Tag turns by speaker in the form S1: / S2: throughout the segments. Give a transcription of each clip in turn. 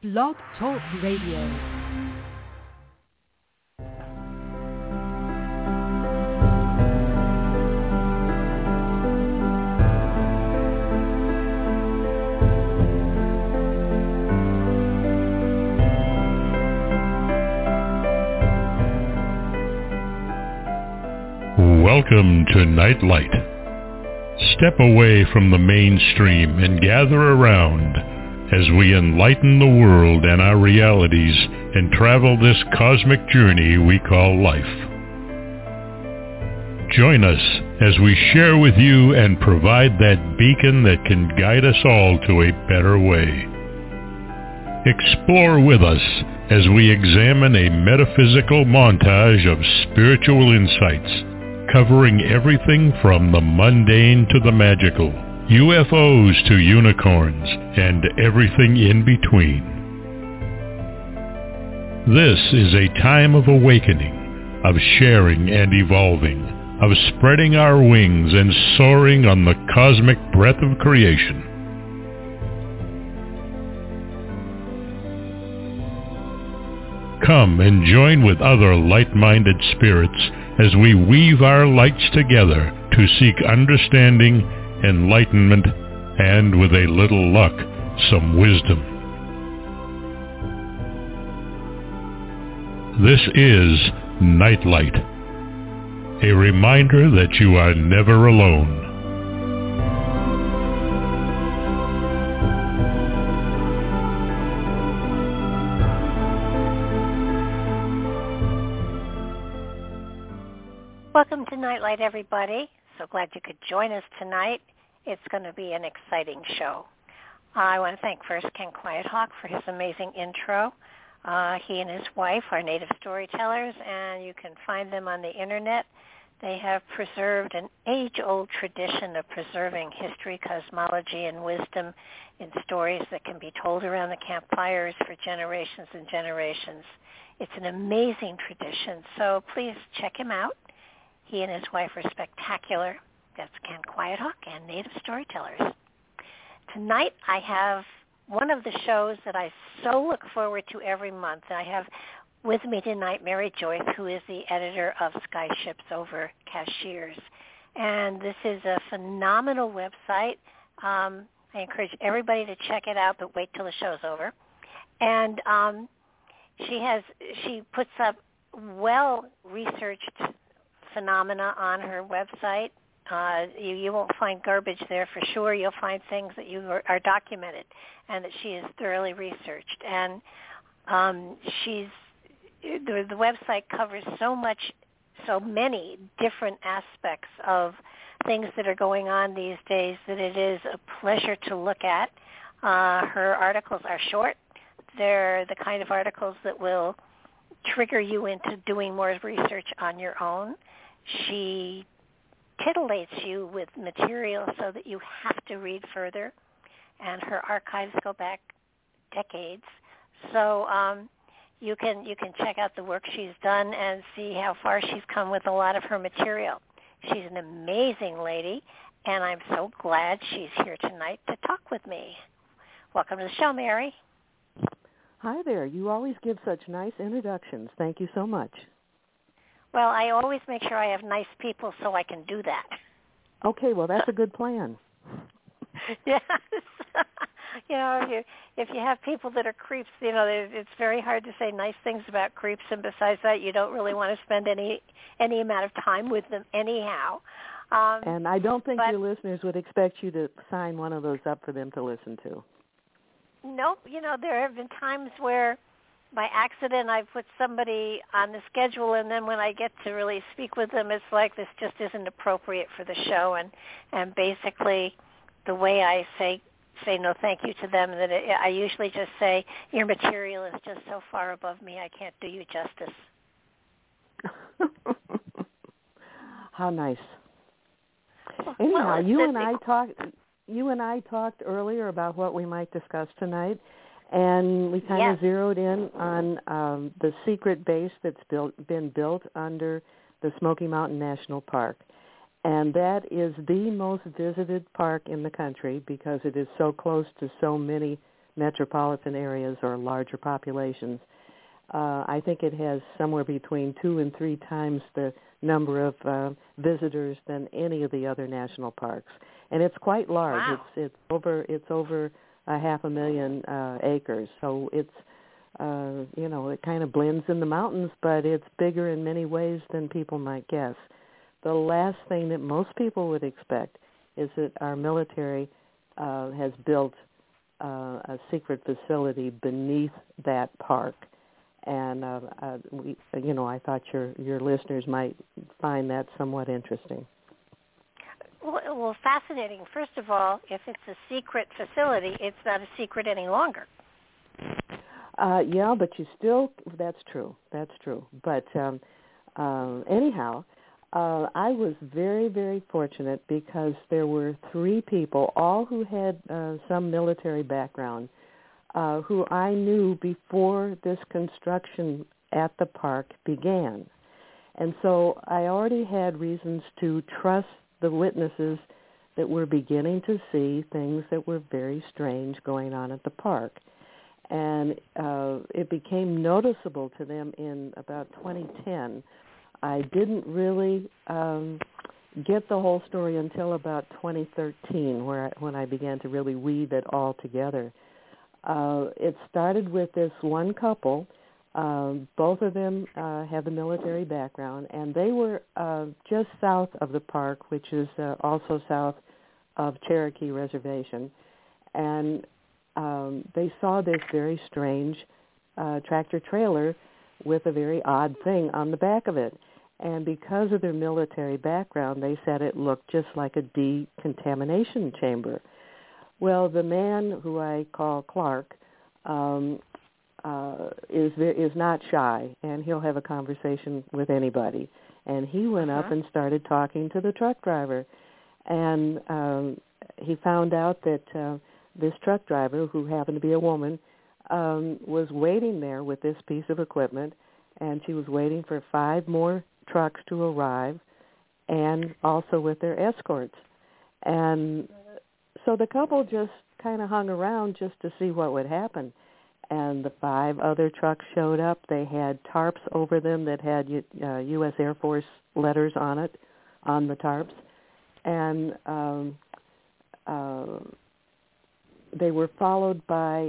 S1: Blog Talk Radio.
S2: Welcome to Nightlight. Step away from the mainstream and gather around as we enlighten the world and our realities and travel this cosmic journey we call life. Join us as we share with you and provide that beacon that can guide us all to a better way. Explore with us as we examine a metaphysical montage of spiritual insights, covering everything from the mundane to the magical, UFOs to unicorns, and everything in between. This is a time of awakening, of sharing and evolving, of spreading our wings and soaring on the cosmic breath of creation. Come and join with other light-minded spirits as we weave our lights together to seek understanding, enlightenment, and with a little luck, some wisdom. This is Nightlight, a reminder that you are never alone.
S3: Welcome to Nightlight, everybody. So glad you could join us tonight. It's going to be an exciting show. I want to thank first Ken Quiethawk for his amazing intro. He and his wife are native storytellers, and you can find them on the Internet. They have preserved an age-old tradition of preserving history, cosmology, and wisdom in stories that can be told around the campfires for generations and generations. It's an amazing tradition, so please check him out. He and his wife are spectacular. That's Ken Quiethawk and Native Storytellers. Tonight I have one of the shows that I so look forward to every month. I have with me tonight Mary Joyce, who is the editor of Skyships over Cashiers. And this is a phenomenal website. I encourage everybody to check it out, but wait till the show's over. And she puts up well-researched phenomena on her website. You won't find garbage there for sure. You'll find things that are documented and that she has thoroughly researched. And the website covers so many different aspects of things that are going on these days that it is a pleasure to look at. Her articles are short. They're the kind of articles that will trigger you into doing more research on your own. She titillates you with material so that you have to read further, and her archives go back decades. So you can check out the work she's done and see how far she's come with a lot of her material. She's an amazing lady, and I'm so glad she's here tonight to talk with me. Welcome to the show, Mary.
S4: Hi there. You always give such nice introductions. Thank you so much.
S3: Well, I always make sure I have nice people so I can do that.
S4: Okay, well, that's a good plan.
S3: Yes. If you have people that are creeps, it's very hard to say nice things about creeps, and besides that, you don't really want to spend any amount of time with them anyhow.
S4: And I don't think your listeners would expect you to sign one of those up for them to listen to.
S3: Nope. There have been times where by accident I put somebody on the schedule, and then when I get to really speak with them, it's like this just isn't appropriate for the show. And basically the way I say no thank you to them, that I usually just say, your material is just so far above me, I can't do you justice.
S4: How nice. Anyhow, you and I talked earlier about what we might discuss tonight, and we kind of zeroed in on the secret base that's been built under the Smoky Mountain National Park. And that is the most visited park in the country because it is so close to so many metropolitan areas or larger populations. I think it has somewhere between 2 and 3 times the number of visitors than any of the other national parks, and it's quite large.
S3: Wow.
S4: It's over 500,000 acres, so it's it kind of blends in the mountains, but it's bigger in many ways than people might guess. The last thing that most people would expect is that our military has built a secret facility beneath that park. And I thought your listeners might find that somewhat interesting.
S3: Well, fascinating. First of all, if it's a secret facility, it's not a secret any longer.
S4: Yeah, but that's true. But anyhow, I was very, very fortunate because there were 3 people, all who had some military background, who I knew before this construction at the park began. And so I already had reasons to trust the witnesses that were beginning to see things that were very strange going on at the park. And it became noticeable to them in about 2010. I didn't really get the whole story until about 2013, when I began to really weave it all together. It started with this one couple. Both of them have the military background, and they were just south of the park, which is also south of Cherokee Reservation. And they saw this very strange tractor trailer with a very odd thing on the back of it. And because of their military background, they said it looked just like a decontamination chamber. Well, the man who I call Clark is not shy, and he'll have a conversation with anybody. And he went up and started talking to the truck driver. And he found out that this truck driver, who happened to be a woman, was waiting there with this piece of equipment, and she was waiting for 5 more trucks to arrive, and also with their escorts. And so the couple just kind of hung around just to see what would happen. And the 5 other trucks showed up. They had tarps over them that had U.S. Air Force letters on it, on the tarps. And they were followed by,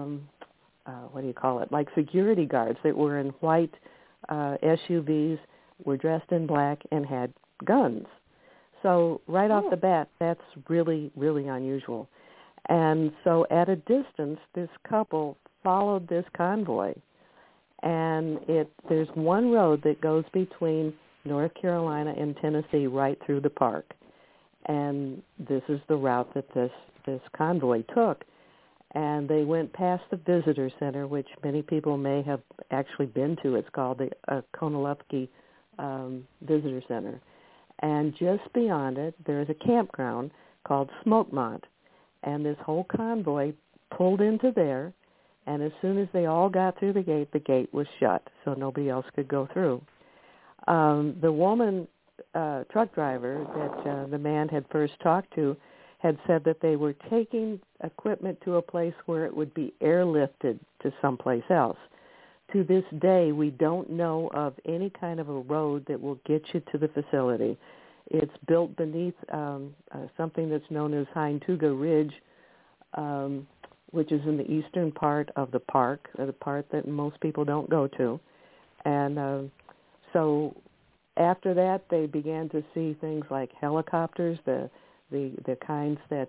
S4: like security guards that were in white SUVs, were dressed in black, and had guns. So right off the bat, that's really, really unusual. And so at a distance, this couple followed this convoy. And there's one road that goes between North Carolina and Tennessee right through the park. And this is the route that this convoy took. And they went past the visitor center, which many people may have actually been to. It's called the Konalupke Visitor Center. And just beyond it, there's a campground called Smokemont. And this whole convoy pulled into there, and as soon as they all got through the gate was shut, so nobody else could go through. The woman truck driver that the man had first talked to had said that they were taking equipment to a place where it would be airlifted to someplace else. To this day, we don't know of any kind of a road that will get you to the facility. It's built beneath something that's known as Hinetuga Ridge, which is in the eastern part of the park, the part that most people don't go to. And so after that, they began to see things like helicopters, the kinds that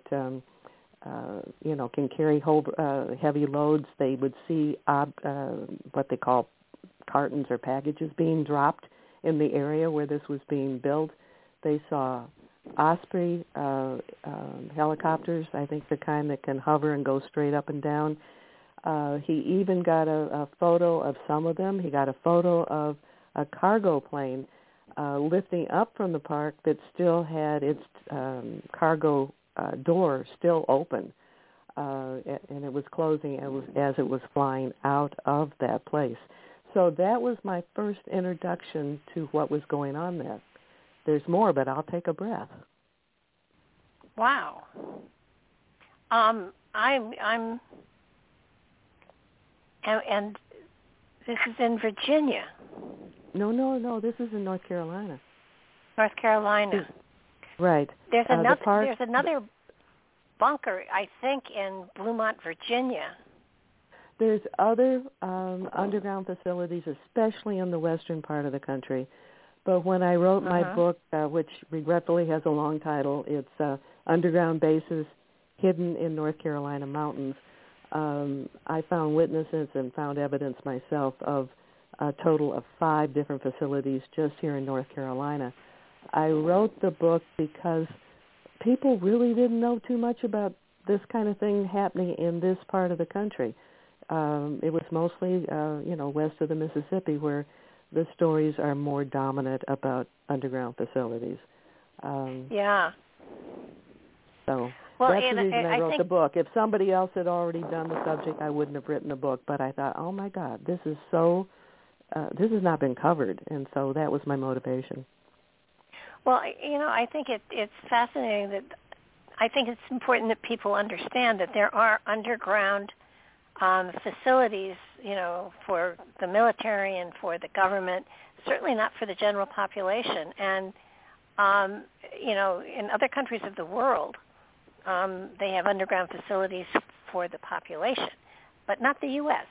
S4: can carry heavy loads. They would see what they call cartons or packages being dropped in the area where this was being built. They saw Osprey helicopters, I think the kind that can hover and go straight up and down. He even got a photo of some of them. He got a photo of a cargo plane lifting up from the park that still had its cargo door still open, and it was closing as it was flying out of that place. So that was my first introduction to what was going on there. There's more, but I'll take a breath.
S3: Wow. I'm And this is in Virginia.
S4: No. This is in North Carolina.
S3: North Carolina.
S4: Right.
S3: There's another bunker, I think, in Bluemont, Virginia.
S4: There's other underground facilities, especially in the western part of the country. But when I wrote my book, which regretfully has a long title, it's Underground Bases Hidden in North Carolina Mountains, I found witnesses and found evidence myself of a total of 5 different facilities just here in North Carolina. I wrote the book because people really didn't know too much about this kind of thing happening in this part of the country. It was mostly, west of the Mississippi where the stories are more dominant about underground facilities.
S3: Yeah.
S4: So that's the reason I wrote the book. If somebody else had already done the subject, I wouldn't have written the book. But I thought, oh, my God, this has not been covered. And so that was my motivation.
S3: Well, I think it's fascinating that I think it's important that people understand that there are underground facilities, for the military and for the government, certainly not for the general population. And, in other countries of the world, they have underground facilities for the population, but not the U.S.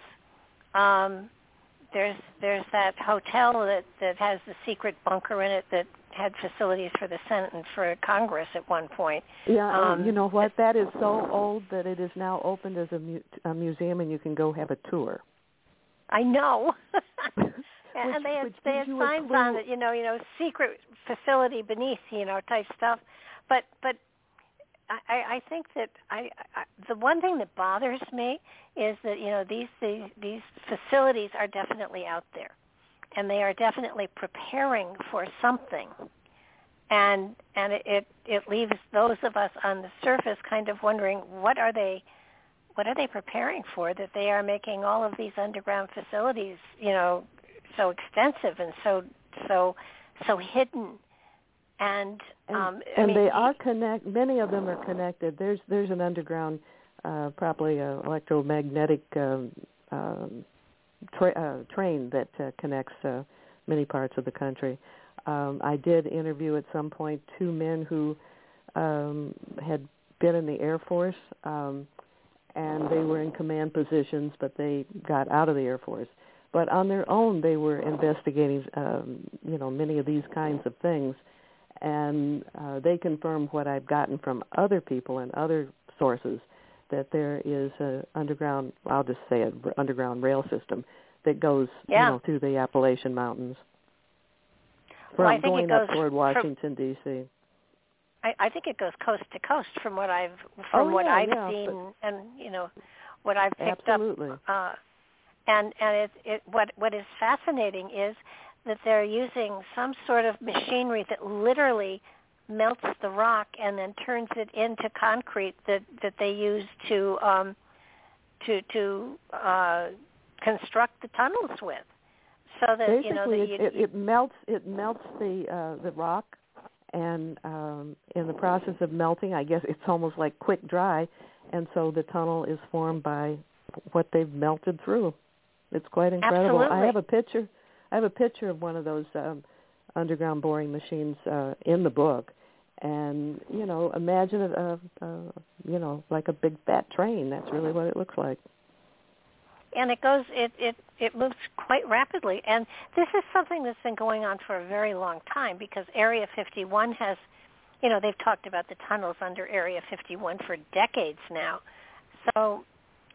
S3: There's that hotel that has the secret bunker in it that had facilities for the Senate and for Congress at one point.
S4: Yeah, you know what? That is so old that it is now opened as a museum, and you can go have a tour.
S3: I know. And they had signs on it, secret facility beneath, type stuff. But I think that the one thing that bothers me is that these facilities are definitely out there, and they are definitely preparing for something, and it leaves those of us on the surface kind of wondering what are they preparing for, that they are making all of these underground facilities so extensive and so hidden. And
S4: they are many of them are connected. There's an underground, probably electromagnetic train that connects many parts of the country. I did interview at some point 2 men who had been in the Air Force, and they were in command positions, but they got out of the Air Force. But on their own, they were investigating, many of these kinds of things. And they confirmed what I've gotten from other people and other sources, that there is an underground, I'll just say an underground rail system that goes through the Appalachian Mountains from going up toward Washington, D.C.
S3: I think it goes coast to coast from what I've seen and what I've picked up. And what is fascinating is that they're using some sort of machinery that literally melts the rock and then turns it into concrete that they use to construct the tunnels with. So that
S4: basically it melts the rock, and in the process of melting, I guess it's almost like quick dry, and so the tunnel is formed by what they've melted through. It's quite incredible.
S3: Absolutely.
S4: I have a picture of one of those underground boring machines in the book, and imagine it, like a big fat train. That's really what it looks like.
S3: And it moves quite rapidly. And this is something that's been going on for a very long time, because Area 51 has, they've talked about the tunnels under Area 51 for decades now. So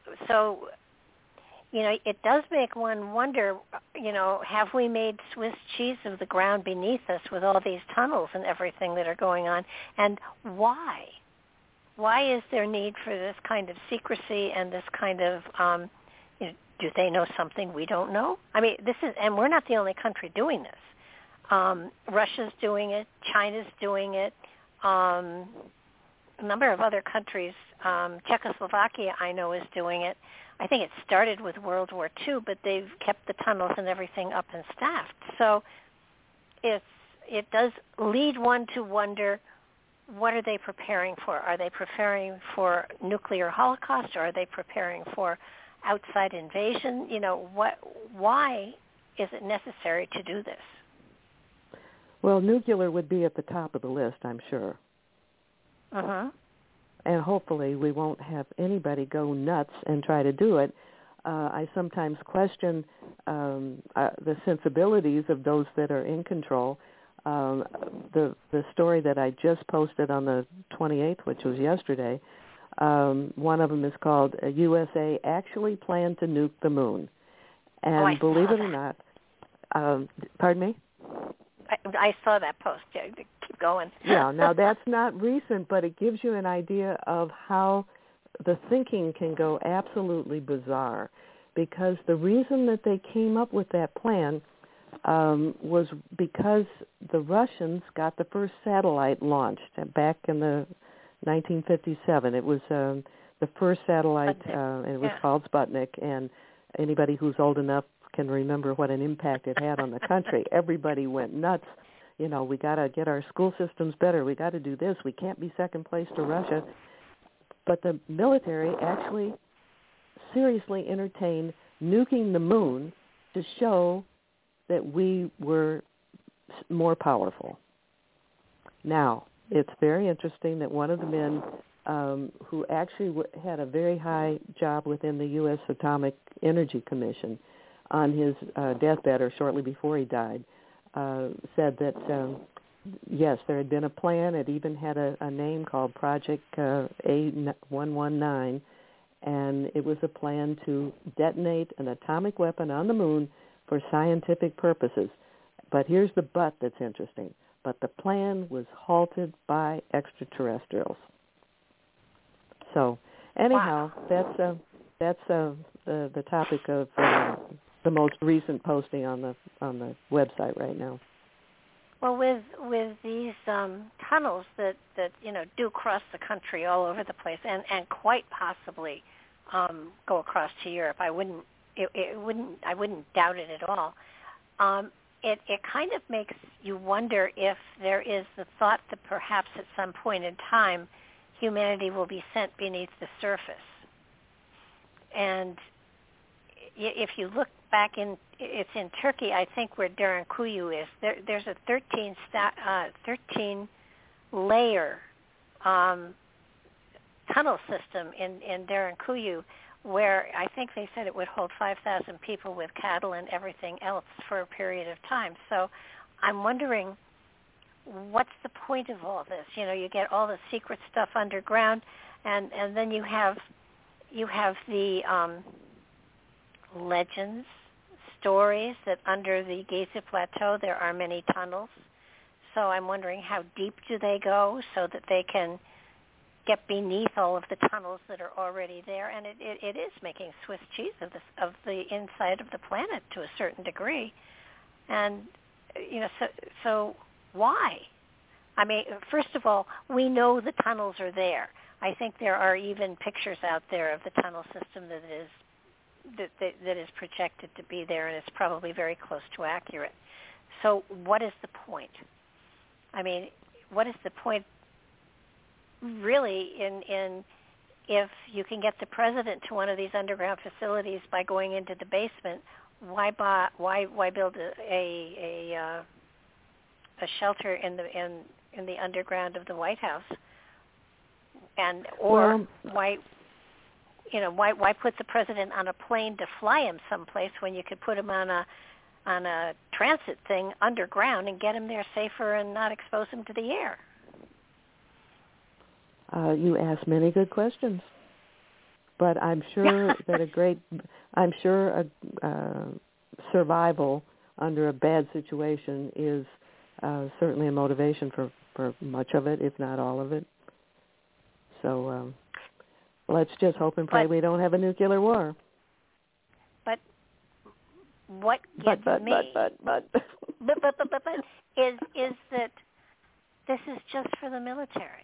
S3: it does make one wonder, have we made Swiss cheese of the ground beneath us with all these tunnels and everything that are going on? And why? Why is there need for this kind of secrecy and this kind of, do they know something we don't know? I mean, and we're not the only country doing this. Russia's doing it. China's doing it. A number of other countries, Czechoslovakia, I know, is doing it. I think it started with World War II, but they've kept the tunnels and everything up and staffed. So it does lead one to wonder, what are they preparing for? Are they preparing for nuclear holocaust, or are they preparing for outside invasion? Why is it necessary to do this?
S4: Well, nuclear would be at the top of the list, I'm sure.
S3: Uh-huh.
S4: And hopefully we won't have anybody go nuts and try to do it. I sometimes question the sensibilities of those that are in control. The story that I just posted on the 28th, which was yesterday, one of them is called USA Actually Planned to Nuke the Moon. And believe it or not, pardon me?
S3: I saw that post. Yeah, keep going.
S4: Yeah, now that's not recent, but it gives you an idea of how the thinking can go absolutely bizarre, because the reason that they came up with that plan was because the Russians got the first satellite launched back in the 1957. It was the first satellite, and it was called Sputnik, and anybody who's old enough can remember what an impact it had on the country. Everybody went nuts. We got to get our school systems better. We got to do this. We can't be second place to Russia. But the military actually seriously entertained nuking the moon to show that we were more powerful. Now, it's very interesting that one of the men who actually had a very high job within the U.S. Atomic Energy Commission on his deathbed or shortly before he died, said that, yes, there had been a plan. It even had a name called Project A119, and it was a plan to detonate an atomic weapon on the moon for scientific purposes. But here's the but that's interesting. But the plan was halted by extraterrestrials. So, anyhow,
S3: wow.
S4: that's the topic of the most recent posting on the website right now.
S3: Well, with these tunnels that do cross the country all over the place, and quite possibly go across to Europe, I wouldn't doubt it at all. It kind of makes you wonder if there is the thought that perhaps at some point in time humanity will be sent beneath the surface. And if you look back it's in Turkey, I think, where Derinkuyu is. There's a 13-layer tunnel system in Derinkuyu, where I think they said it would hold 5,000 people with cattle and everything else for a period of time. So I'm wondering, what's the point of all this? You get all the secret stuff underground, and then you have the legends, stories that under the Giza Plateau there are many tunnels. So I'm wondering, how deep do they go so that they can get beneath all of the tunnels that are already there? And it is making Swiss cheese of the inside of the planet to a certain degree. And so why? I mean, first of all, we know the tunnels are there. I think there are even pictures out there of the tunnel system that is projected to be there, and it's probably very close to accurate. So what is the point? I mean, what is the point really in if you can get the president to one of these underground facilities by going into the basement? Why build a shelter in the underground of the White House? Why put the president on a plane to fly him someplace when you could put him on a transit thing underground and get him there safer and not expose him to the air?
S4: You ask many good questions, but I'm sure that survival under a bad situation is certainly a motivation for much of it, if not all of it. So let's just hope and pray we don't have a nuclear war.
S3: But what gets me is that this is just for the military.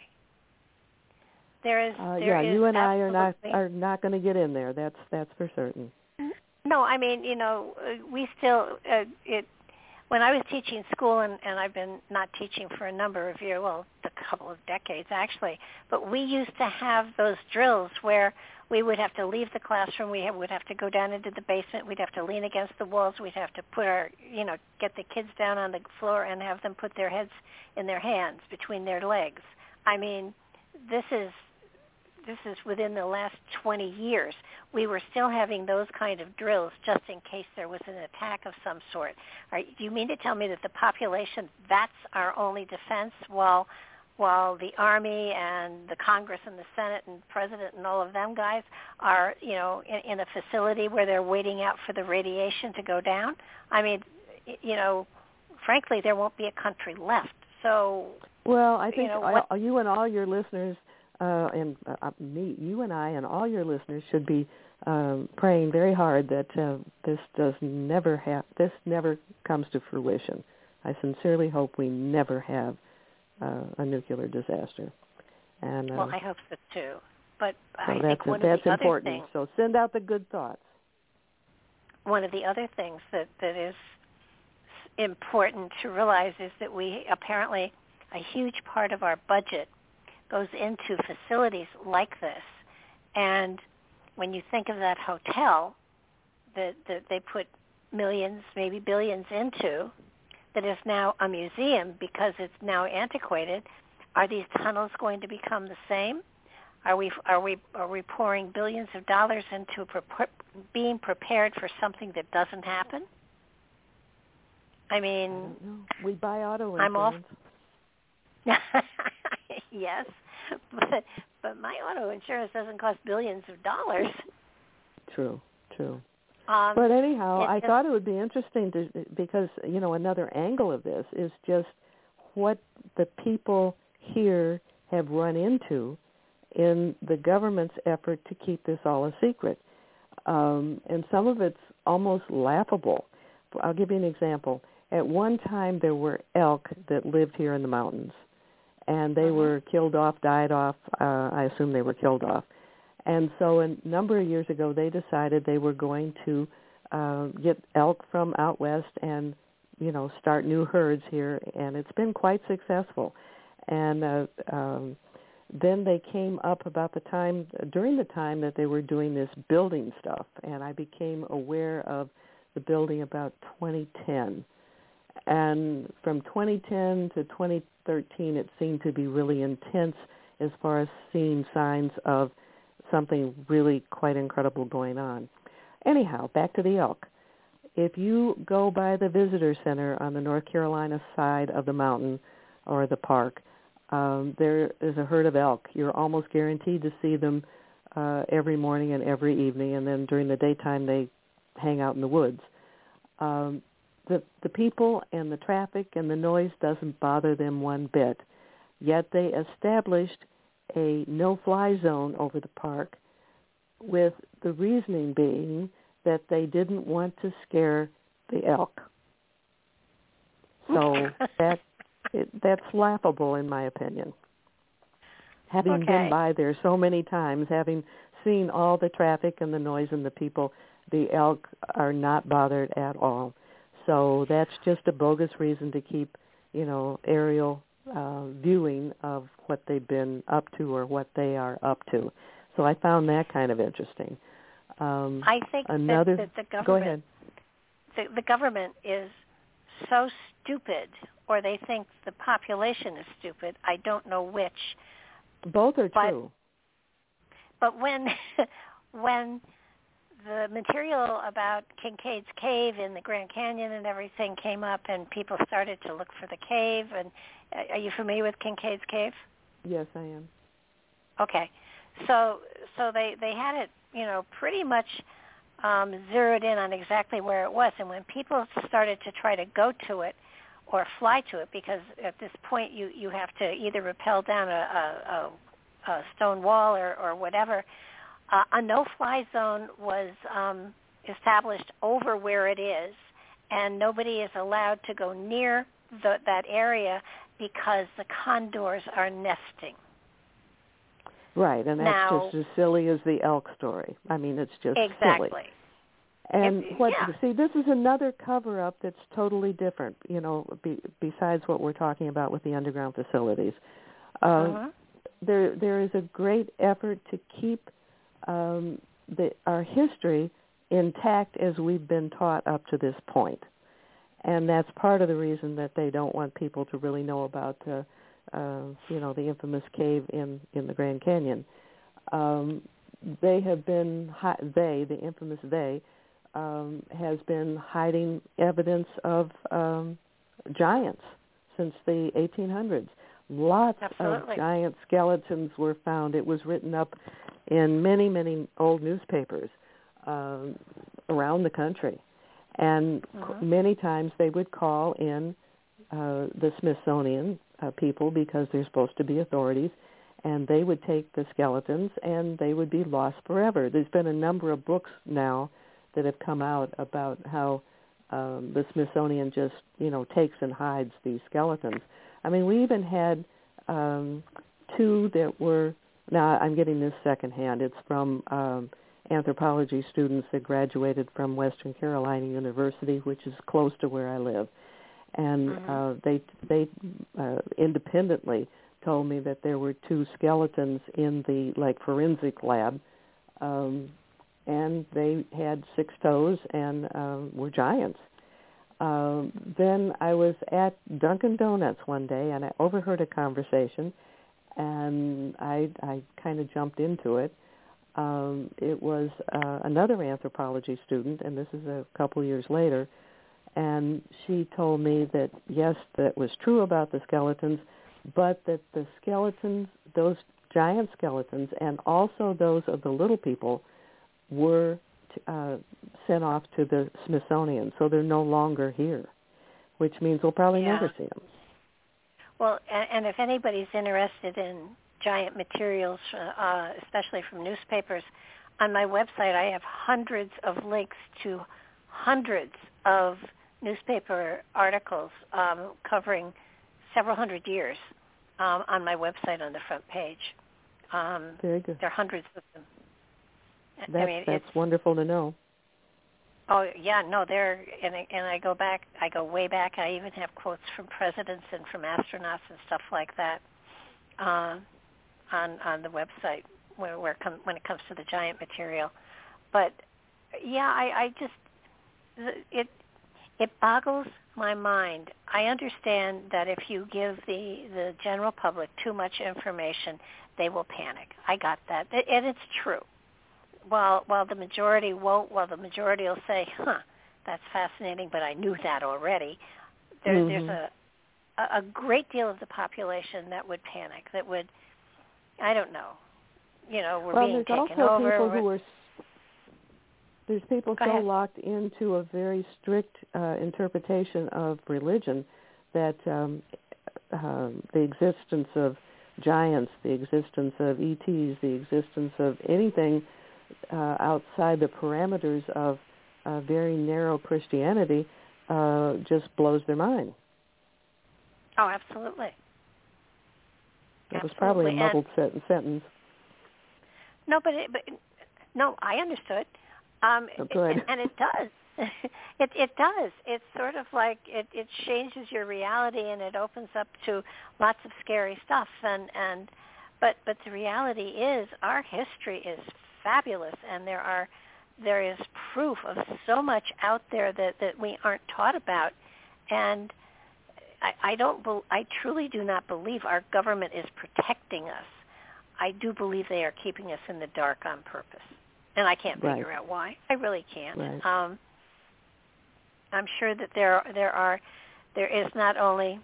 S4: You and I are not going to get in there. That's for certain.
S3: No, I mean, we still when I was teaching school, and I've been not teaching for a number of years, well, the couple of decades actually. But we used to have those drills where we would have to leave the classroom. We would have to go down into the basement. We'd have to lean against the walls. We'd have to put get the kids down on the floor and have them put their heads in their hands between their legs. I mean, this is within the last 20 years. We were still having those kind of drills just in case there was an attack of some sort. Do you mean to tell me that the population, that's our only defense, while the Army and the Congress and the Senate and President and all of them guys are, in a facility where they're waiting out for the radiation to go down? I mean, frankly, there won't be a country left. So,
S4: well, I think you and all your listeners, me, you and I, and all your listeners should be praying very hard that this never comes to fruition. I sincerely hope we never have a nuclear disaster. And
S3: well, I hope so too. But
S4: so
S3: I think one
S4: that's
S3: of the
S4: important.
S3: Other things,
S4: so send out the good thoughts.
S3: One of the other things that is important to realize is that we apparently a huge part of our budget goes into facilities like this. And when you think of that hotel that they put millions, maybe billions into, that is now a museum because it's now antiquated, are these tunnels going to become the same? Are we pouring billions of dollars into being prepared for something that doesn't happen? I mean,
S4: I don't know. We buy auto
S3: I'm off.
S4: insurance.
S3: Yes, but my auto insurance doesn't cost billions of dollars.
S4: True. But anyhow, I thought it would be interesting because another angle of this is just what the people here have run into in the government's effort to keep this all a secret, and some of it's almost laughable. I'll give you an example. At one time, there were elk that lived here in the mountains, and they were killed off, died off. I assume they were killed off. And so a number of years ago, they decided they were going to get elk from out west and, start new herds here, and it's been quite successful. And then they came up during the time that they were doing this building stuff, and I became aware of the building about 2010. And from 2010 to 2013, it seemed to be really intense as far as seeing signs of something really quite incredible going on. Anyhow, back to the elk. If you go by the visitor center on the North Carolina side of the mountain or the park, there is a herd of elk. You're almost guaranteed to see them every morning and every evening, and then during the daytime they hang out in the woods. The people and the traffic and the noise doesn't bother them one bit, yet they established a no-fly zone over the park with the reasoning being that they didn't want to scare the elk. So that's laughable in my opinion. Having been by there so many times, having seen all the traffic and the noise and the people, the elk are not bothered at all. So that's just a bogus reason to keep, aerial viewing of what they've been up to or what they are up to. So I found that kind of interesting.
S3: I think that the government,
S4: go ahead.
S3: The government is so stupid, or they think the population is stupid. I don't know which.
S4: Both are true.
S3: But when the material about Kincaid's Cave in the Grand Canyon and everything came up, and people started to look for the cave. And are you familiar with Kincaid's Cave?
S4: Yes, I am.
S3: Okay, so they had it, pretty much zeroed in on exactly where it was. And when people started to try to go to it or fly to it, because at this point you have to either rappel down a stone wall or whatever. A no-fly zone was established over where it is, and nobody is allowed to go near that area because the condors are nesting.
S4: Right, and that's just as silly as the elk story. I mean, it's just
S3: exactly.
S4: silly. And see, this is another cover-up that's totally different, besides what we're talking about with the underground facilities. There is a great effort to keep our history intact as we've been taught up to this point. And that's part of the reason that they don't want people to really know about, the infamous cave in the Grand Canyon. They have been, the infamous they, has been hiding evidence of giants since the 1800s. Lots of giant skeletons were found. It was written up in many, many old newspapers around the country. And many times they would call in the Smithsonian people, because they're supposed to be authorities, and they would take the skeletons and they would be lost forever. There's been a number of books now that have come out about how the Smithsonian just, takes and hides these skeletons. I mean, we even had two that were, now I'm getting this secondhand, it's from anthropology students that graduated from Western Carolina University, which is close to where I live. And they independently told me that there were two skeletons in the forensic lab, and they had 6 toes and were giants. Then I was at Dunkin' Donuts one day, and I overheard a conversation, and I kind of jumped into it. It was another anthropology student, and this is a couple years later, and she told me that, yes, that was true about the skeletons, but that the skeletons, those giant skeletons, and also those of the little people, were sent off to the Smithsonian, so they're no longer here, which means we'll probably never see them.
S3: Well, and if anybody's interested in giant materials, especially from newspapers, on my website I have hundreds of links to hundreds of newspaper articles covering several hundred years on my website on the front page.
S4: Very good.
S3: There are hundreds of them.
S4: That's wonderful to know.
S3: Oh yeah, no, and I go way back. I even have quotes from presidents and from astronauts and stuff like that on the website when it comes to the giant material. But yeah, I just it boggles my mind. I understand that if you give the general public too much information, they will panic. I got that, and it's true. While the majority won't, the majority will say, that's fascinating, but I knew that already. There's a great deal of the population that would panic, that would, I don't know, we're being taken over.
S4: There's people so locked into a very strict interpretation of religion that the existence of giants, the existence of ETs, the existence of anything outside the parameters of very narrow Christianity just blows their mind.
S3: Oh, absolutely.
S4: That was probably a muddled sentence.
S3: No, but I understood.
S4: Good.
S3: And it does. It does. It's sort of like it changes your reality, and it opens up to lots of scary stuff. But the reality is our history is fabulous, and there is proof of so much out there that we aren't taught about. And I truly do not believe our government is protecting us. I do believe they are keeping us in the dark on purpose. And I can't figure out why. I really can't.
S4: Right.
S3: I'm sure that there is not only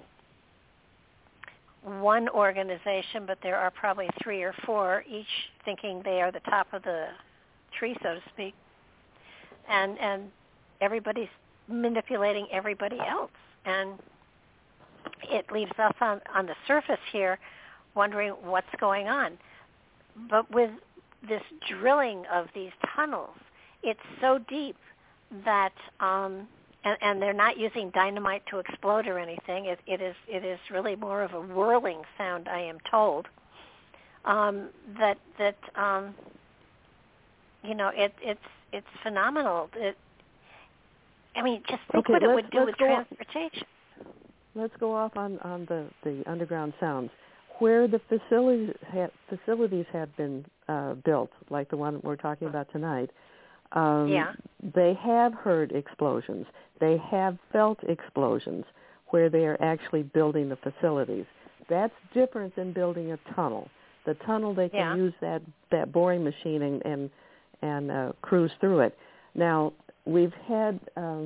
S3: one organization, but there are probably 3 or 4, each thinking they are the top of the tree, so to speak. And everybody's manipulating everybody else. And it leaves us on the surface here wondering what's going on. But with this drilling of these tunnels, it's so deep that and they're not using dynamite to explode or anything. It is really more of a whirling sound, I am told. It's phenomenal. Just think what it would do with transportation.
S4: Let's go off on the underground sounds. where the facilities have been built, like the one we're talking about tonight, they have heard explosions. They have felt explosions where they are actually building the facilities. That's different than building a tunnel. The tunnel, they can use that boring machine and cruise through it. Now, we've had,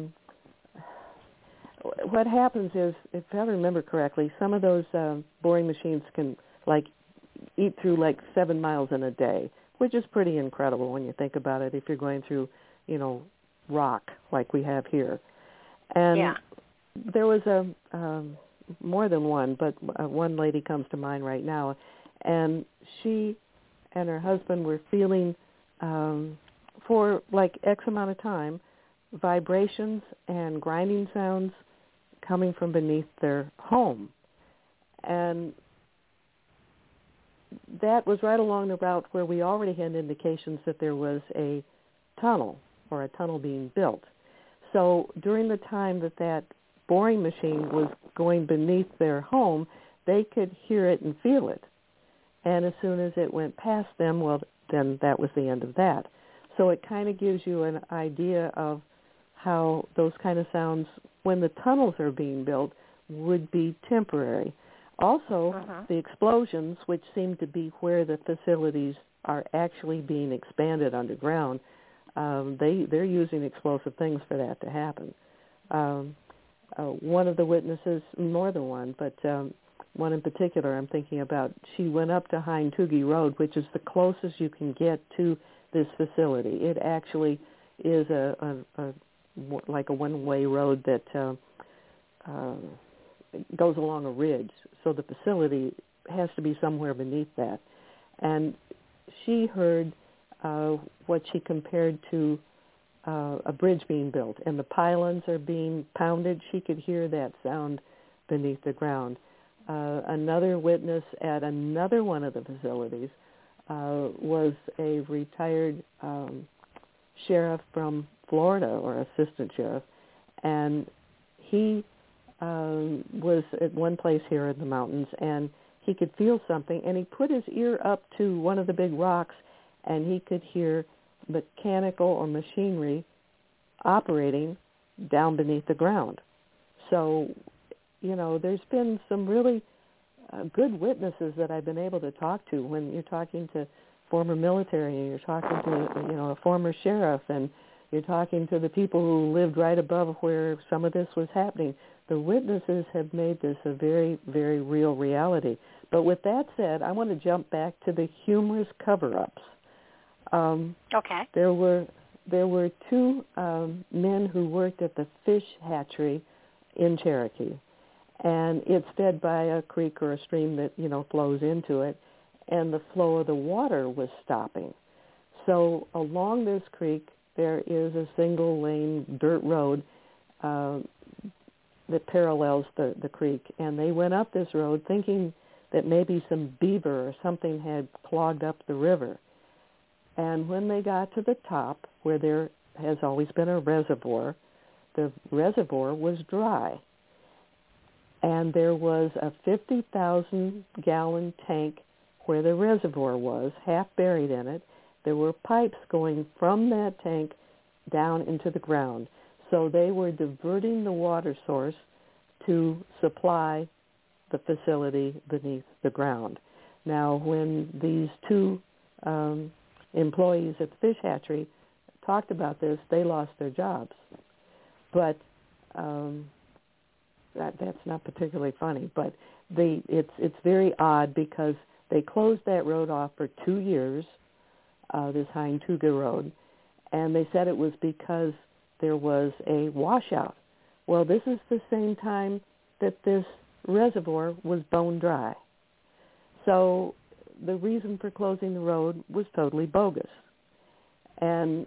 S4: what happens is, if I remember correctly, some of those boring machines can, eat through 7 miles in a day, which is pretty incredible when you think about it if you're going through, rock like we have here. And there was more than one, but one lady comes to mind right now, and she and her husband were feeling for X amount of time vibrations and grinding sounds coming from beneath their home. And that was right along the route where we already had indications that there was a tunnel or a tunnel being built. So during the time that boring machine was going beneath their home, they could hear it and feel it. And as soon as it went past them, well, then that was the end of that. So it kind of gives you an idea of how those kind of sounds, when the tunnels are being built, would be temporary. Also, the explosions, which seem to be where the facilities are actually being expanded underground, they're using explosive things for that to happen. One of the witnesses, more than one, but one in particular I'm thinking about, she went up to Hind-Toogie Road, which is the closest you can get to this facility. It actually is like a one-way road that goes along a ridge, so the facility has to be somewhere beneath that. And she heard what she compared to a bridge being built, and the pylons are being pounded. She could hear that sound beneath the ground. Another witness at another one of the facilities was a retired sheriff from Florida, or assistant sheriff, and he was at one place here in the mountains, and he could feel something, and he put his ear up to one of the big rocks, and he could hear mechanical or machinery operating down beneath the ground. So, there's been some really good witnesses that I've been able to talk to when you're talking to former military, and you're talking to, a former sheriff, and you're talking to the people who lived right above where some of this was happening. The witnesses have made this a very, very real reality. But with that said, I want to jump back to the humorous cover-ups.
S3: Okay.
S4: There were two men who worked at the fish hatchery in Cherokee, and it's fed by a creek or a stream that flows into it, and the flow of the water was stopping. So along this creek there is a single-lane dirt road that parallels the creek, and they went up this road thinking that maybe some beaver or something had clogged up the river. And when they got to the top, where there has always been a reservoir, the reservoir was dry. And there was a 50,000-gallon tank where the reservoir was, half buried in it. There were pipes going from that tank down into the ground. So they were diverting the water source to supply the facility beneath the ground. Now, when these two employees at the fish hatchery talked about this, they lost their jobs. But that's not particularly funny. But it's very odd because they closed that road off for 2 years, this Hind-Toogie Road, and they said it was because there was a washout. Well, this is the same time that this reservoir was bone dry. So the reason for closing the road was totally bogus. And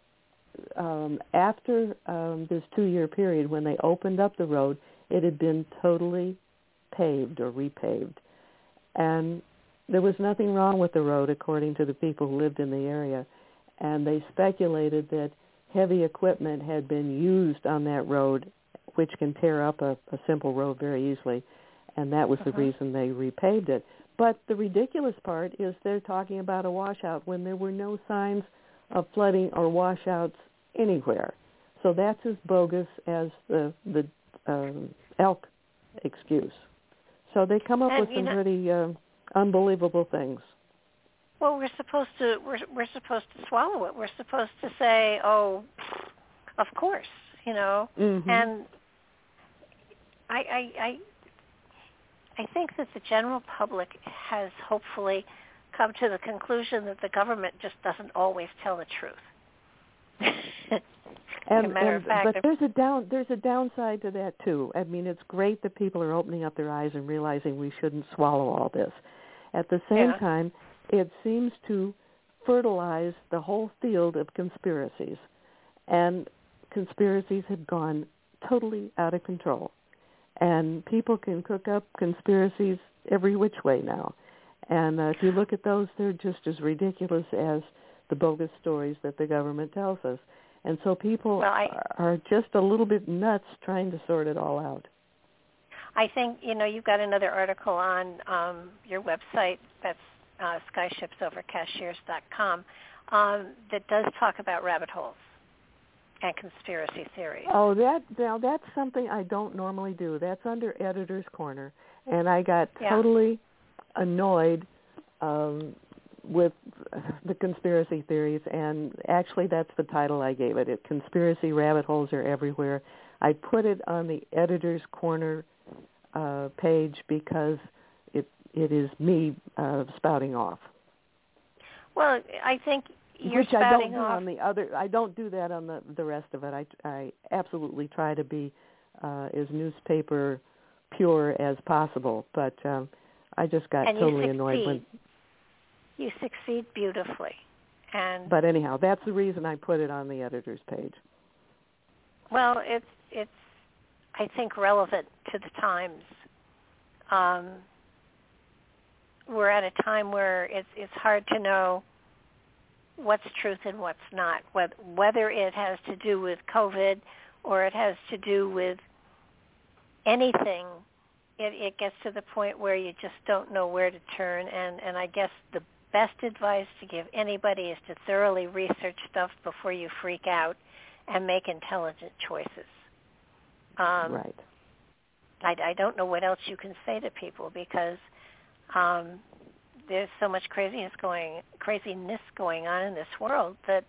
S4: after this 2-year period, when they opened up the road, it had been totally paved or repaved. And there was nothing wrong with the road, according to the people who lived in the area. And they speculated that heavy equipment had been used on that road, which can tear up a simple road very easily. And that was the reason they repaved it. But the ridiculous part is they're talking about a washout when there were no signs of flooding or washouts anywhere. So that's as bogus as the elk excuse. So they come up with some pretty unbelievable things.
S3: Well, we're supposed to swallow it. We're supposed to say, "Oh, of course,"
S4: Mm-hmm.
S3: And I think that the general public has hopefully come to the conclusion that the government just doesn't always tell the truth.
S4: But there's a downside to that too. I mean, it's great that people are opening up their eyes and realizing we shouldn't swallow all this. At the same time, it seems to fertilize the whole field of conspiracies, and conspiracies have gone totally out of control. And people can cook up conspiracies every which way now. And if you look at those, they're just as ridiculous as the bogus stories that the government tells us. And so people are just a little bit nuts trying to sort it all out.
S3: I think, you've got another article on your website, that's skyshipsovercashiers.com, that does talk about rabbit holes and conspiracy theories.
S4: Oh, that's something I don't normally do. That's under Editor's Corner. And I got totally annoyed with the conspiracy theories, and actually that's the title I gave it. Conspiracy Rabbit Holes Are Everywhere. I put it on the Editor's Corner page because it is me spouting off.
S3: Well, I think you're spouting off.
S4: I don't do that on the rest of it. I absolutely try to be as newspaper pure as possible, but I just got totally annoyed when.
S3: You succeed beautifully,
S4: But anyhow, that's the reason I put it on the editor's page.
S3: Well, it's I think relevant to the times. We're at a time where it's hard to know what's truth and what's not, whether it has to do with COVID or it has to do with anything. It gets to the point where you just don't know where to turn, and I guess the best advice to give anybody is to thoroughly research stuff before you freak out and make intelligent choices.
S4: Right.
S3: I don't know what else you can say to people because there's so much craziness going on in this world that,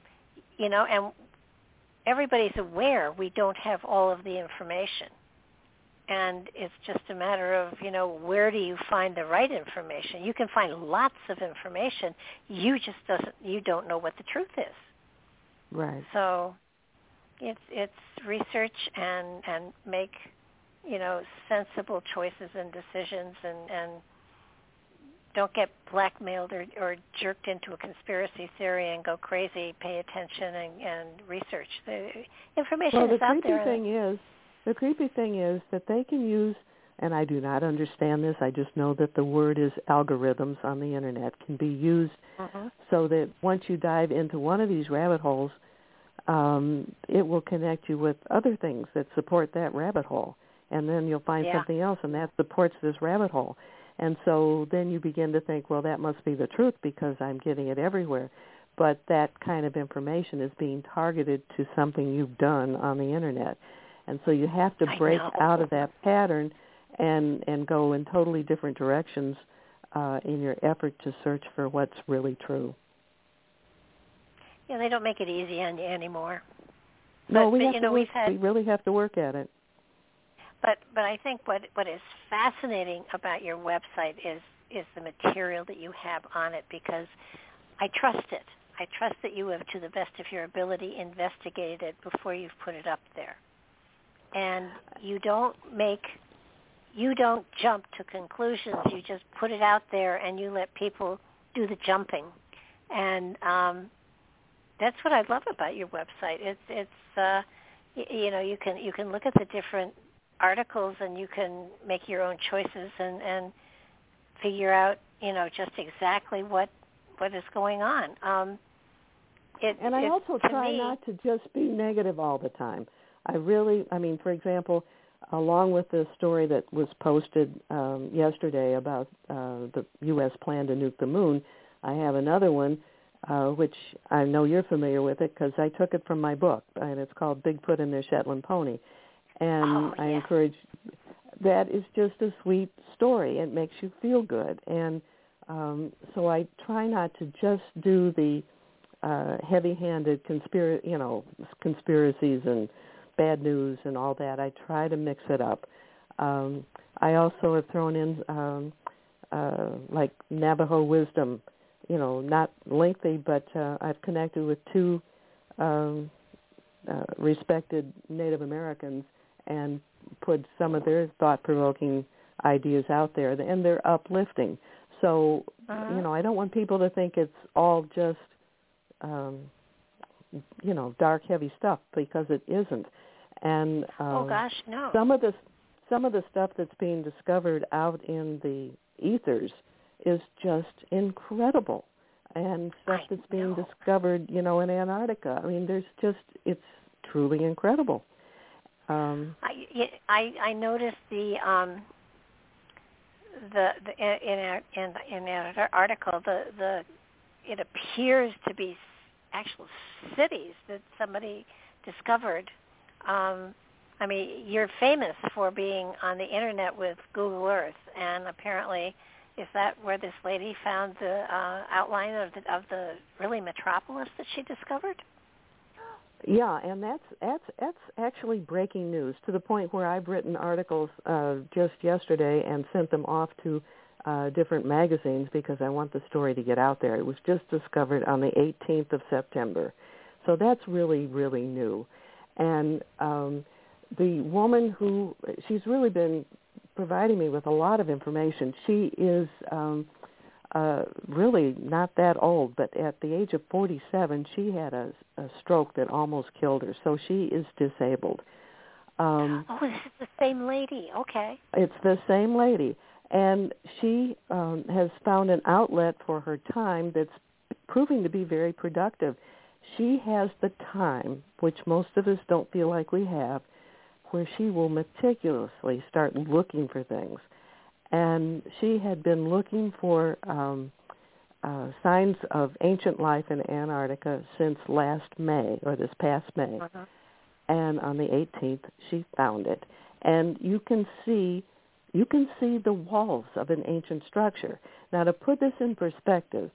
S3: and everybody's aware we don't have all of the information. And it's just a matter of, where do you find the right information? You can find lots of information. You don't know what the truth is.
S4: Right.
S3: So it's research and make, sensible choices and decisions and don't get blackmailed or jerked into a conspiracy theory and go crazy. Pay attention and research. The information is out there.
S4: The creepy thing is that they can use, and I do not understand this, I just know that the word is algorithms on the Internet, can be used so that once you dive into one of these rabbit holes, it will connect you with other things that support that rabbit hole. And then you'll find something else, and that supports this rabbit hole. And so then you begin to think, well, that must be the truth because I'm getting it everywhere. But that kind of information is being targeted to something you've done on the Internet. And so you have to break out of that pattern and go in totally different directions in your effort to search for what's really true.
S3: Yeah, they don't make it easy on you anymore.
S4: No, we really have to work at it.
S3: But I think what is fascinating about your website is the material that you have on it because I trust it. I trust that you have, to the best of your ability, investigated it before you've put it up there. And you don't jump to conclusions. You just put it out there and you let people do the jumping. And that's what I love about your website. It's you can look at the different articles and you can make your own choices and figure out just exactly what is going on.
S4: I also try not to just be negative all the time. For example, along with the story that was posted yesterday about the U.S. plan to nuke the moon, I have another one, which I know you're familiar with it because I took it from my book, and it's called Bigfoot and Their Shetland Pony. And I encourage, that is just a sweet story. It makes you feel good. And so I try not to just do the heavy-handed conspiracies and bad news and all that. I try to mix it up. I also have thrown in like Navajo wisdom, not lengthy, but I've connected with two respected Native Americans and put some of their thought-provoking ideas out there, and they're uplifting. So, I don't want people to think it's all just, dark, heavy stuff, because it isn't. And
S3: oh gosh, no.
S4: Some of the stuff that's being discovered out in the ethers is just incredible, and stuff that's being discovered, in Antarctica. I mean, it's truly incredible.
S3: I noticed in that article it appears to be actual cities that somebody discovered. I mean, you're famous for being on the internet with Google Earth, and apparently, is that where this lady found the outline of the really metropolis that she discovered?
S4: Yeah, and that's actually breaking news, to the point where I've written articles just yesterday and sent them off to different magazines because I want the story to get out there. It was just discovered on the 18th of September. So that's really, really new. And the woman she's really been providing me with a lot of information. She is really not that old, but at the age of 47, she had a stroke that almost killed her. So she is disabled.
S3: This is the same lady. Okay.
S4: It's the same lady. And she has found an outlet for her time that's proving to be very productive. She has the time, which most of us don't feel like we have, where she will meticulously start looking for things. And she had been looking for signs of ancient life in Antarctica since last May, or this past May. Uh-huh. And on the 18th, she found it. And you can see the walls of an ancient structure. Now, to put this in perspective,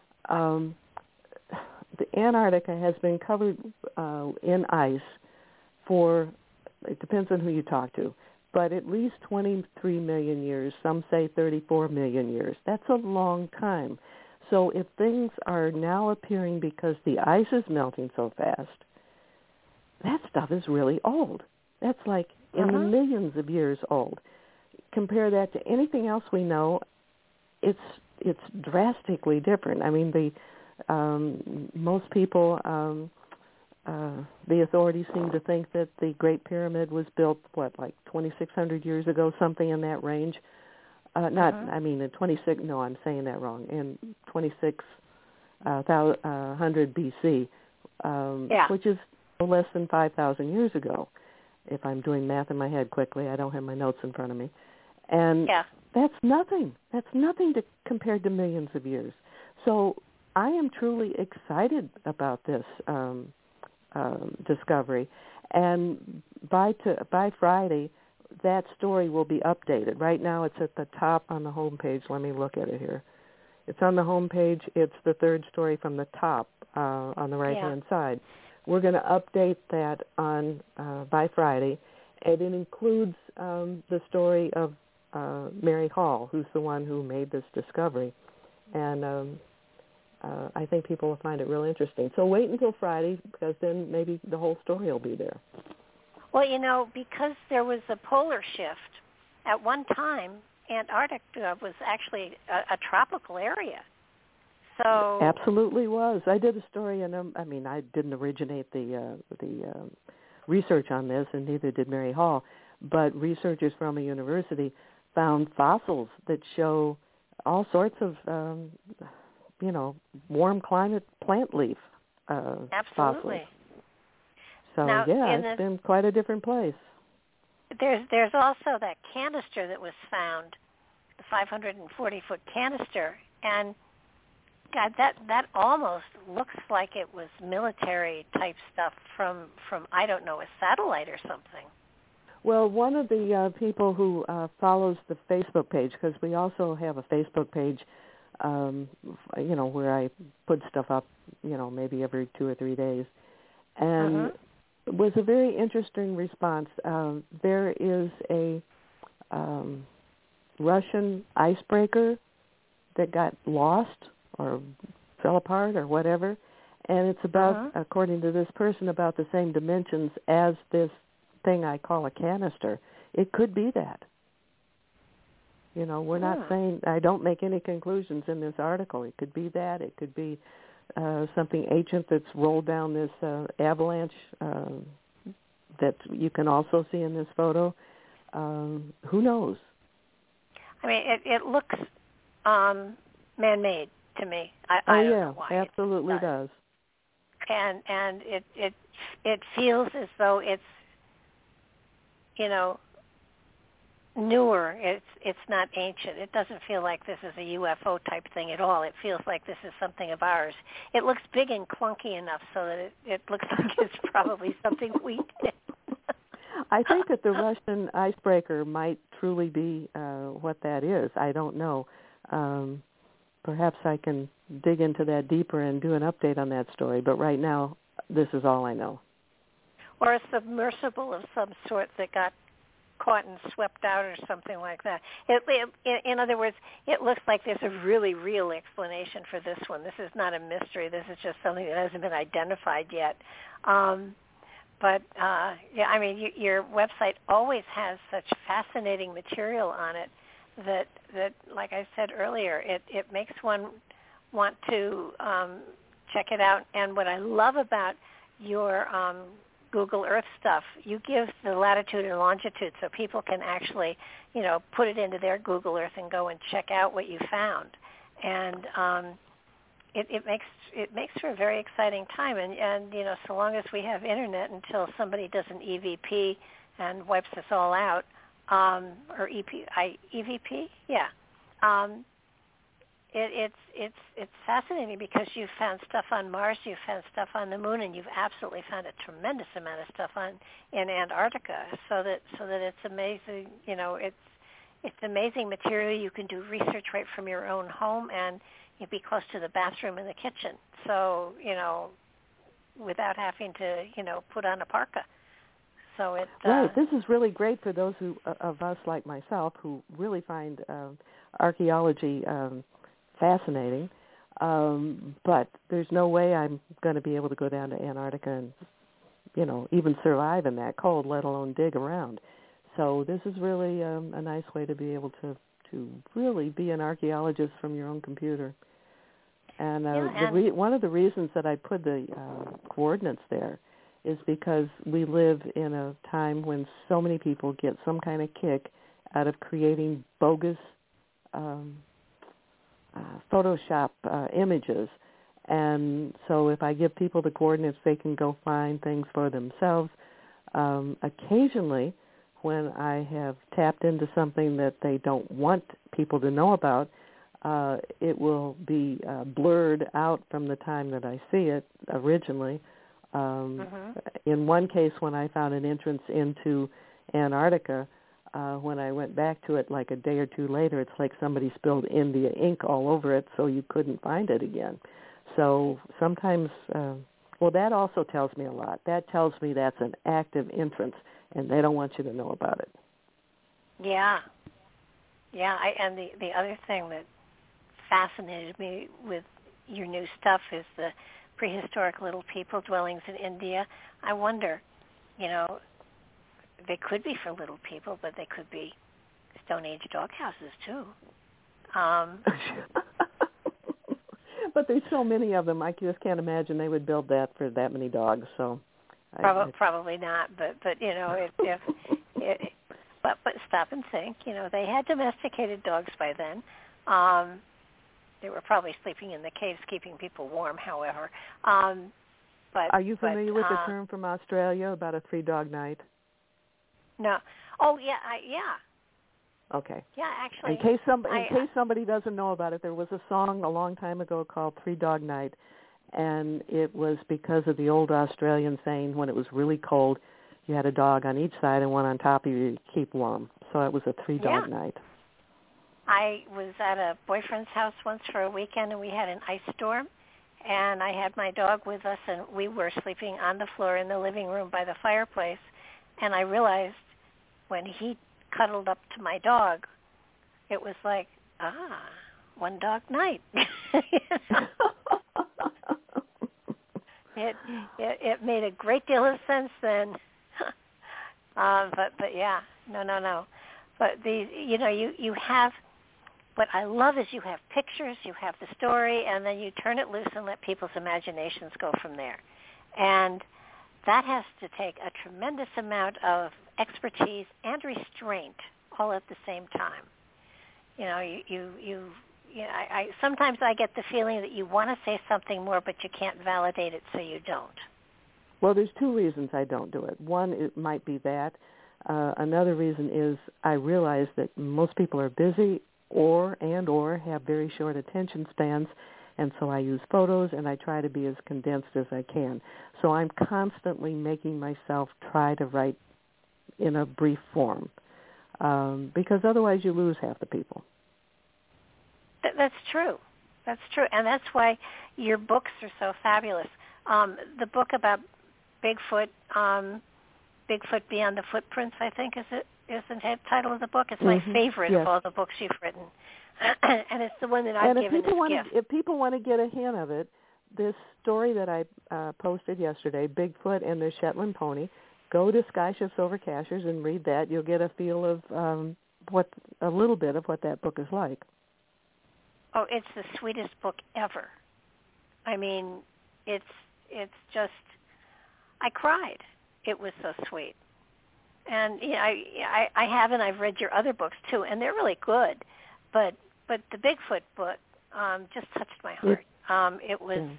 S4: the Antarctica has been covered in ice for, it depends on who you talk to, but at least 23 million years. Some say 34 million years. That's a long time. So if things are now appearing because the ice is melting so fast, that stuff is really old. That's like in the millions of years old. Compare that to anything else we know, it's drastically different. I mean, most people, the authorities seem to think that the Great Pyramid was built, like 2,600 years ago, something in that range. In 26, no, I'm saying that wrong, in 2600 BC, which is less than 5,000 years ago. If I'm doing math in my head quickly, I don't have my notes in front of me. And that's nothing. That's nothing compared to millions of years. So I am truly excited about this discovery. And by Friday, that story will be updated. Right now it's at the top on the home page. Let me look at it here. It's on the home page. It's the third story from the top on the right-hand side. We're going to update that by Friday, and it includes the story of Mary Hall, who's the one who made this discovery. And I think people will find it real interesting. So wait until Friday, because then maybe the whole story will be there.
S3: Well, because there was a polar shift, at one time, Antarctica was actually a tropical area. So
S4: absolutely was. I did a story, and I didn't originate the research on this, and neither did Mary Hall, but researchers from a university found fossils that show all sorts of, warm climate plant leaf fossils. So,
S3: now,
S4: it's been quite a different place.
S3: there's also that canister that was found, the 540-foot canister, and God, that almost looks like it was military type stuff from I don't know, a satellite or something.
S4: Well, one of the people who follows the Facebook page, because we also have a Facebook page, where I put stuff up, maybe every 2 or 3 days, and it was a very interesting response. There is a Russian icebreaker that got lost or fell apart or whatever, and it's about, according to this person, about the same dimensions as this thing I call a canister. It could be that. We're not saying, I don't make any conclusions in this article. It could be that. It could be something ancient that's rolled down this avalanche that you can also see in this photo. Who knows?
S3: I mean, it looks man-made to me. I don't know why.
S4: Absolutely does.
S3: And it feels as though it's newer. It's not ancient. It doesn't feel like this is a UFO type thing at all. It feels like this is something of ours. It looks big and clunky enough so that it looks like it's probably something we did.
S4: I think that the Russian icebreaker might truly be what that is. I don't know. Perhaps I can dig into that deeper and do an update on that story. But right now, this is all I know.
S3: Or a submersible of some sort that got caught and swept out or something like that. In other words, it looks like there's a really real explanation for this one. This is not a mystery. This is just something that hasn't been identified yet. I mean, your website always has such fascinating material on it that like I said earlier, it makes one want to check it out. And what I love about your Google Earth stuff, you give the latitude and longitude so people can actually, put it into their Google Earth and go and check out what you found. And it makes for a very exciting time. And so long as we have internet until somebody does an EVP and wipes us all out, or EVP, yeah. It's fascinating because you've found stuff on Mars, you've found stuff on the Moon, and you've absolutely found a tremendous amount of stuff in Antarctica. So that it's amazing. It's amazing material. You can do research right from your own home, and you'd be close to the bathroom and the kitchen. So without having to put on a parka. So it
S4: right. This is really great for those of us like myself who really find archaeology fascinating, but there's no way I'm going to be able to go down to Antarctica and, even survive in that cold, let alone dig around. So this is really a nice way to be able to really be an archaeologist from your own computer. And one of the reasons that I put the coordinates there is because we live in a time when so many people get some kind of kick out of creating bogus Photoshop images. And so if I give people the coordinates, they can go find things for themselves. Occasionally, when I have tapped into something that they don't want people to know about, it will be blurred out from the time that I see it originally. In one case, when I found an entrance into Antarctica, when I went back to it like a day or two later, it's like somebody spilled India ink all over it, so you couldn't find it again. So sometimes, that also tells me a lot. That tells me that's an active entrance, and they don't want you to know about it.
S3: Yeah. And the other thing that fascinated me with your new stuff is the prehistoric little people dwellings in India. I wonder, they could be for little people, but they could be Stone Age doghouses too.
S4: But there's so many of them. I just can't imagine they would build that for that many dogs. So
S3: probably not. But but stop and think. They had domesticated dogs by then. They were probably sleeping in the caves, keeping people warm. However, but
S4: are you familiar with the term from Australia about a 3-dog night?
S3: No. Oh, yeah,
S4: Okay.
S3: Yeah, actually.
S4: In case somebody doesn't know about it, there was a song a long time ago called Three Dog Night, and it was because of the old Australian saying when it was really cold, you had a dog on each side and one on top of you to keep warm. So it was a three-dog night.
S3: I was at a boyfriend's house once for a weekend, and we had an ice storm, and I had my dog with us, and we were sleeping on the floor in the living room by the fireplace, and I realized when he cuddled up to my dog, it was like, one dog night. It made a great deal of sense then. But yeah, no. But you have, what I love is you have pictures, you have the story, and then you turn it loose and let people's imaginations go from there. And that has to take a tremendous amount of expertise and restraint all at the same time. Sometimes I get the feeling that you want to say something more, but you can't validate it, so you don't.
S4: Well, there's two reasons I don't do it. One, it might be that. Another reason is I realize that most people are busy or have very short attention spans, and so I use photos and I try to be as condensed as I can. So I'm constantly making myself try to write in a brief form, because otherwise you lose half the people.
S3: That's true. That's true, and that's why your books are so fabulous. The book about Bigfoot, Bigfoot Beyond the Footprints, I think is the title of the book. It's my favorite of all the books you've written, and it's the one that I've given as a gift.
S4: If people want to get a hint of it, this story that I posted yesterday, Bigfoot and the Shetland Pony, go to Sky Shifts Over Cachers and read that. You'll get a feel of a little bit of what that book is like.
S3: Oh, it's the sweetest book ever. I mean, it's just, I cried. It was so sweet. And I haven't. I've read your other books too, and they're really good. But the Bigfoot book just touched my heart. It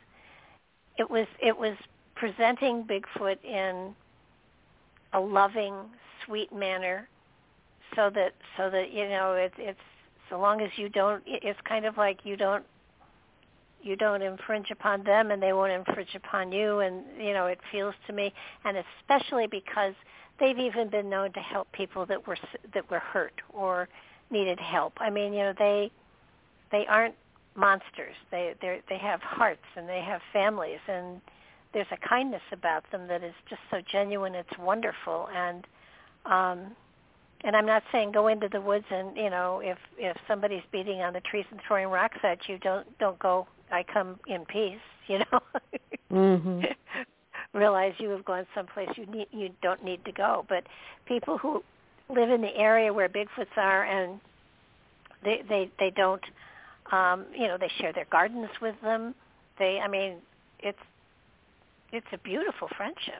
S3: was presenting Bigfoot in a loving, sweet manner, so that it's so long as you don't. It's kind of like you don't infringe upon them and they won't infringe upon you, and it feels to me, and especially because they've even been known to help people that were hurt or needed help. I mean, they aren't monsters. They have hearts and they have families, and there's a kindness about them that is just so genuine. It's wonderful, and I'm not saying go into the woods and if somebody's beating on the trees and throwing rocks at you, don't go. I come in peace,
S4: Mm-hmm.
S3: Realize you have gone someplace you don't need to go. But people who live in the area where Bigfoots are, and they don't, they share their gardens with them. It's a beautiful friendship.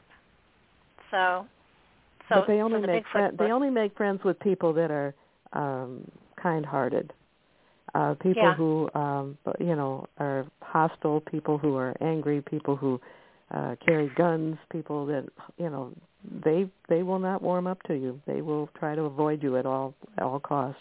S4: But they only make friends with people that are kind-hearted. People who are hostile, people who are angry, people who carry guns, people that they will not warm up to you. They will try to avoid you at all costs.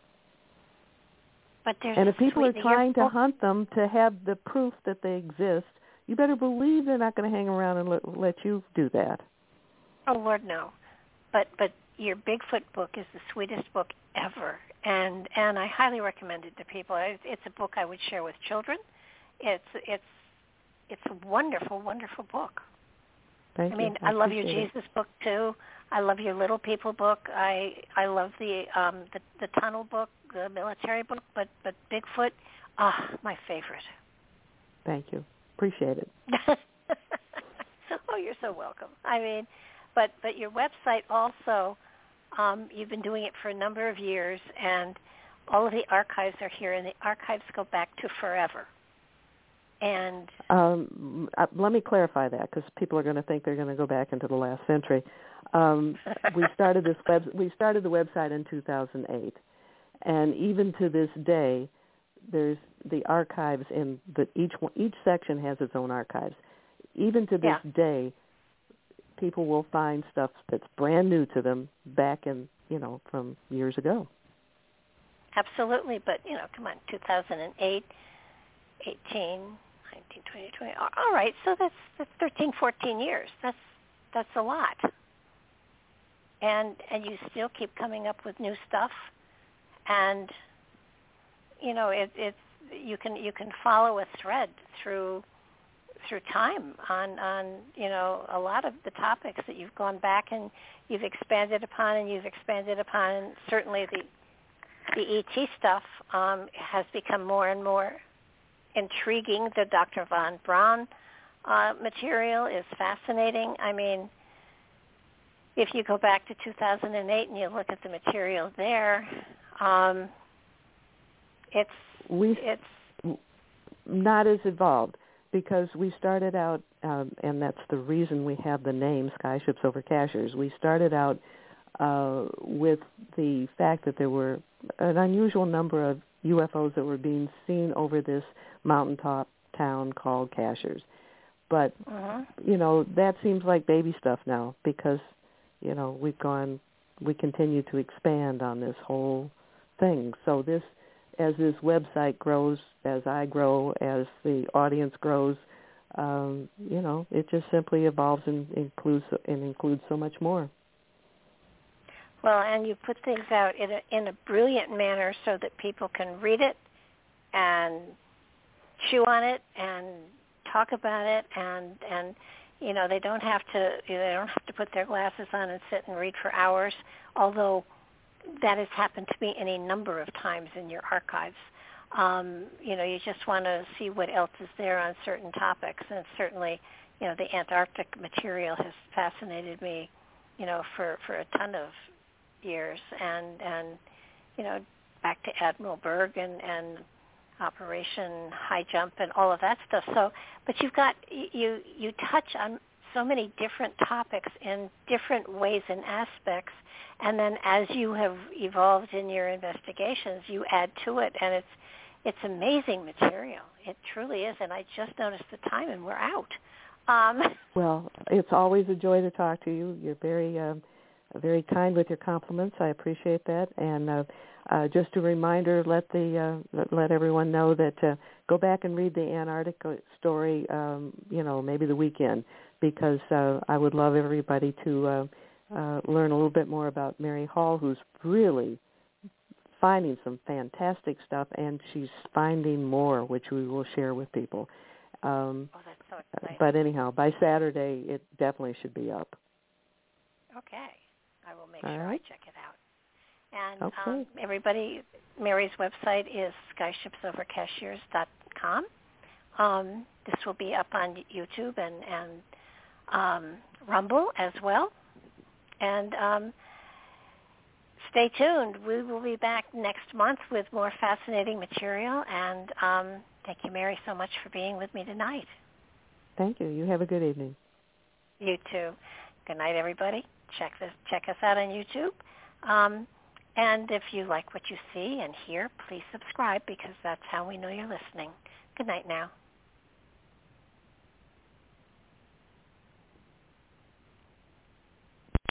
S4: And if people are trying to hunt them to have the proof that they exist, you better believe they're not going to hang around and let you do that.
S3: Oh, Lord, no. But your Bigfoot book is the sweetest book ever, and I highly recommend it to people. It's a book I would share with children. It's a wonderful, wonderful book.
S4: Thank you.
S3: I love your Jesus book too. I love your Little People book. I love the Tunnel book, the military book. But Bigfoot, my favorite.
S4: Thank you. Appreciate it.
S3: Oh, you're so welcome. But your website also, you've been doing it for a number of years, and all of the archives are here, and the archives go back to forever. And
S4: let me clarify that, because people are going to think they're going to go back into the last century. We started the website in 2008, and even to this day, there's the archives in each section has its own archives. Even to this day, people will find stuff that's brand new to them back in from years ago.
S3: Absolutely, but, come on, 2008, 18, 19, 20, 20. All right, so that's 13, 14 years. That's a lot. And you still keep coming up with new stuff, and it's you can follow a thread through time on a lot of the topics that you've gone back and you've expanded upon, and certainly the ET stuff has become more and more intriguing. The Dr. Von Braun material is fascinating. I mean, if you go back to 2008 and you look at the material there, it's
S4: not as evolved, because we started out, and that's the reason we have the name Skyships Over Cachers. We started out with the fact that there were an unusual number of UFOs that were being seen over this mountaintop town called Cachers. But, that seems like baby stuff now, because, we continue to expand on this whole thing. So as this website grows, as I grow, as the audience grows, it just simply evolves and includes so much more.
S3: Well, and you put things out in a brilliant manner so that people can read it and chew on it and talk about it, and they don't have to put their glasses on and sit and read for hours, although that has happened to me any number of times in your archives. You just want to see what else is there on certain topics, and certainly, the Antarctic material has fascinated me, for a ton of years, and back to Admiral Berg and Operation High Jump and all of that stuff. So, but you touch on so many different topics in different ways and aspects, and then as you have evolved in your investigations, you add to it, and it's amazing material. It truly is, and I just noticed the time, and we're out.
S4: Well, it's always a joy to talk to you. You're very kind with your compliments. I appreciate that. And just a reminder, let everyone know that go back and read the Antarctica story, maybe the weekend, because I would love everybody to learn a little bit more about Mary Hall, who's really finding some fantastic stuff, and she's finding more, which we will share with people.
S3: That's so exciting.
S4: But anyhow, by Saturday, it definitely should be up.
S3: Okay. I will make
S4: All
S3: sure
S4: right.
S3: I check it out. And everybody, Mary's website is skyshipsovercashiers.com. This will be up on YouTube and Rumble as well. And stay tuned. We will be back next month with more fascinating material. And thank you, Mary, so much for being with me tonight.
S4: Thank you. You have a good evening.
S3: You too. Good night, everybody. Check us out on YouTube. And if you like what you see and hear, please subscribe, because that's how we know you're listening. Good night now.